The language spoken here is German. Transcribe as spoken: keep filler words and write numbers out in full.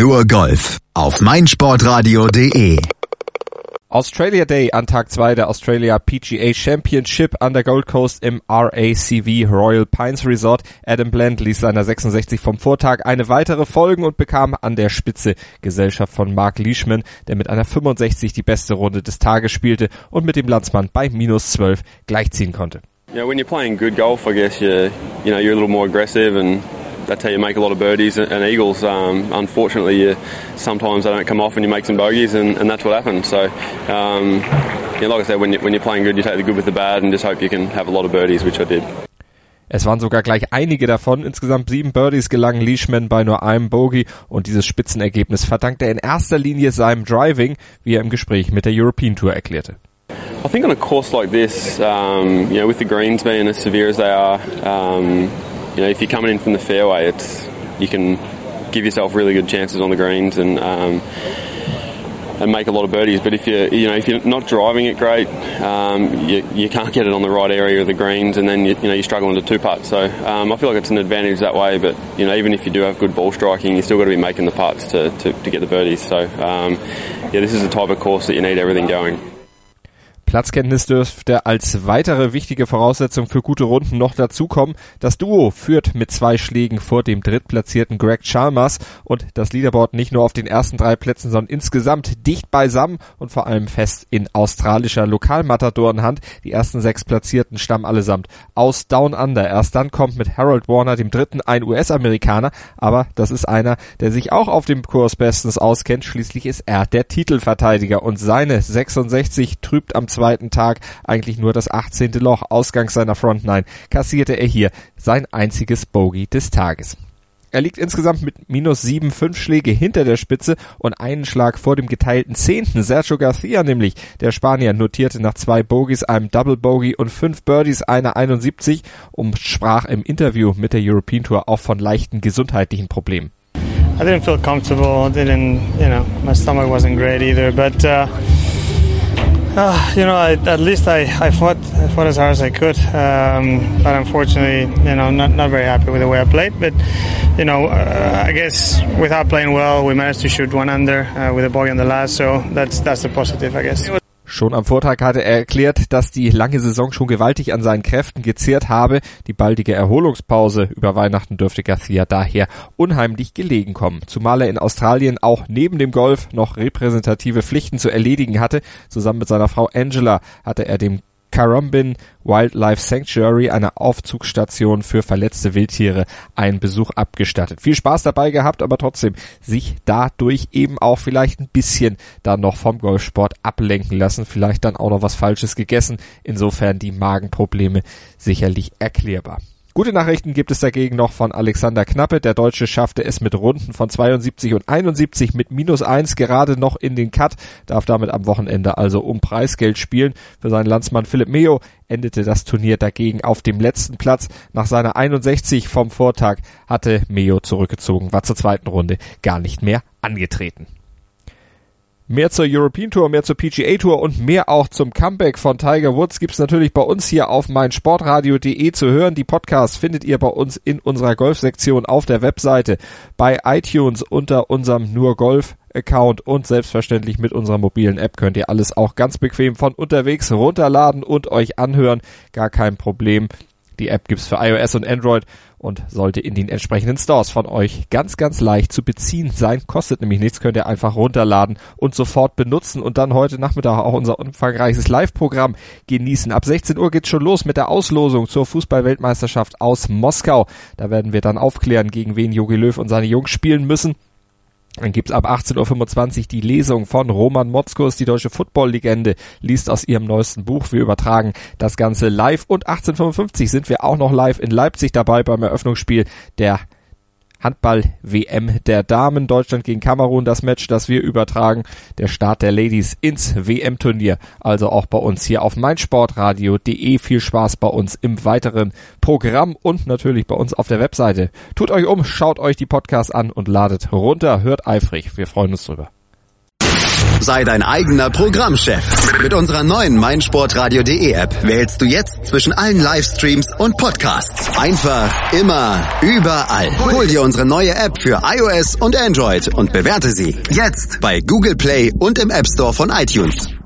Nur Golf auf meinsportradio punkt de. Australia Day an Tag zwei der Australia P G A Championship an der Gold Coast im R A C V Royal Pines Resort. Adam Bland ließ seiner sechsundsechzig vom Vortag eine weitere folgen und bekam an der Spitze Gesellschaft von Mark Leishman, der mit einer fünfundsechzig die beste Runde des Tages spielte und mit dem Landsmann bei minus zwölf gleichziehen konnte. Yeah, when you're playing good golf, I guess you you know you're a little more aggressive, and that's how you make a lot of birdies and eagles. Um, unfortunately, you, sometimes they don't come off and you make some bogeys, and, and that's what happened. So, um, yeah, like I said, when, you, when you're playing good, you take the good with the bad and just hope you can have a lot of birdies, which I did. Es waren sogar gleich einige davon. Insgesamt sieben Birdies gelangen Leishman bei nur einem Bogey und dieses Spitzenergebnis verdankt er in erster Linie seinem Driving, wie er im Gespräch mit der European Tour erklärte. I think on a course like this, um, you know, with the greens being as severe as they are, um, you know, if you're coming in from the fairway, it's you can give yourself really good chances on the greens and um, and make a lot of birdies. But if you you know if you're not driving it great, um, you you can't get it on the right area of the greens, and then you, you know you're struggling to two putt. So um, I feel like it's an advantage that way. But you know even if you do have good ball striking, you still got to be making the putts to to, to get the birdies. So um, yeah, this is the type of course that you need everything going. Platzkenntnis dürfte als weitere wichtige Voraussetzung für gute Runden noch dazukommen. Das Duo führt mit zwei Schlägen vor dem drittplatzierten Greg Chalmers und das Leaderboard nicht nur auf den ersten drei Plätzen, sondern insgesamt dicht beisammen und vor allem fest in australischer Lokalmatadorenhand. Die ersten sechs Platzierten stammen allesamt aus Down Under. Erst dann kommt mit Harold Warner, dem dritten, ein U S-Amerikaner, aber das ist einer, der sich auch auf dem Kurs bestens auskennt. Schließlich ist er der Titelverteidiger und seine sechsundsechzig trübt am zweiten Tag eigentlich nur das achtzehnte Loch. Ausgangs seiner Front Nine kassierte er hier sein einziges Bogey des Tages. Er liegt insgesamt mit minus sieben, fünf Schläge hinter der Spitze und einen Schlag vor dem geteilten zehnten. Sergio Garcia nämlich, der Spanier, notierte nach zwei Bogies, einem Double Bogey und fünf Birdies eine einundsiebzig und sprach im Interview mit der European Tour auch von leichten gesundheitlichen Problemen. I didn't feel comfortable, didn't, you know, my stomach wasn't great either, but uh Uh, you know, I, at least I, I fought I fought as hard as I could, um, but unfortunately, you know, not not very happy with the way I played. But you know, uh, I guess without playing well, we managed to shoot one under uh, with a bogey on the last, so that's that's the positive, I guess. Schon am Vortag hatte er erklärt, dass die lange Saison schon gewaltig an seinen Kräften gezehrt habe. Die baldige Erholungspause über Weihnachten dürfte Garcia daher unheimlich gelegen kommen. Zumal er in Australien auch neben dem Golf noch repräsentative Pflichten zu erledigen hatte. Zusammen mit seiner Frau Angela hatte er dem Currumbin Wildlife Sanctuary, einer Aufzugsstation für verletzte Wildtiere, einen Besuch abgestattet. Viel Spaß dabei gehabt, aber trotzdem sich dadurch eben auch vielleicht ein bisschen dann noch vom Golfsport ablenken lassen, vielleicht dann auch noch was Falsches gegessen, insofern die Magenprobleme sicherlich erklärbar. Gute Nachrichten gibt es dagegen noch von Alexander Knappe. Der Deutsche schaffte es mit Runden von zweiundsiebzig und einundsiebzig mit minus eins gerade noch in den Cut, darf damit am Wochenende also um Preisgeld spielen. Für seinen Landsmann Philipp Meo endete das Turnier dagegen auf dem letzten Platz. Nach seiner einundsechzig vom Vortag hatte Meo zurückgezogen, war zur zweiten Runde gar nicht mehr angetreten. Mehr zur European Tour, mehr zur P G A Tour und mehr auch zum Comeback von Tiger Woods gibt's natürlich bei uns hier auf meinsportradio punkt de zu hören. Die Podcasts findet ihr bei uns in unserer Golfsektion auf der Webseite, bei iTunes unter unserem Nur Golf Account und selbstverständlich mit unserer mobilen App könnt ihr alles auch ganz bequem von unterwegs runterladen und euch anhören. Gar kein Problem. Die App gibt's für iOS und Android und sollte in den entsprechenden Stores von euch ganz, ganz leicht zu beziehen sein. Kostet nämlich nichts, könnt ihr einfach runterladen und sofort benutzen und dann heute Nachmittag auch unser umfangreiches Live-Programm genießen. Ab sechzehn Uhr geht's schon los mit der Auslosung zur Fußball-Weltmeisterschaft aus Moskau. Da werden wir dann aufklären, gegen wen Jogi Löw und seine Jungs spielen müssen. Dann gibt's ab achtzehn Uhr fünfundzwanzig die Lesung von Roman Motzkus, die deutsche Football-Legende, liest aus ihrem neuesten Buch. Wir übertragen das Ganze live und achtzehn Uhr fünfundfünfzig sind wir auch noch live in Leipzig dabei beim Eröffnungsspiel der Handball-W M der Damen. Deutschland gegen Kamerun, das Match, das wir übertragen. Der Start der Ladies ins W M-Turnier. Also auch bei uns hier auf meinsportradio punkt de. Viel Spaß bei uns im weiteren Programm und natürlich bei uns auf der Webseite. Tut euch um, schaut euch die Podcasts an und ladet runter. Hört eifrig. Wir freuen uns drüber. Sei dein eigener Programmchef. Mit unserer neuen meinsportradio.de App wählst du jetzt zwischen allen Livestreams und Podcasts. Einfach, immer, überall. Hol dir unsere neue App für iOS und Android und bewerte sie jetzt bei Google Play und im App Store von iTunes.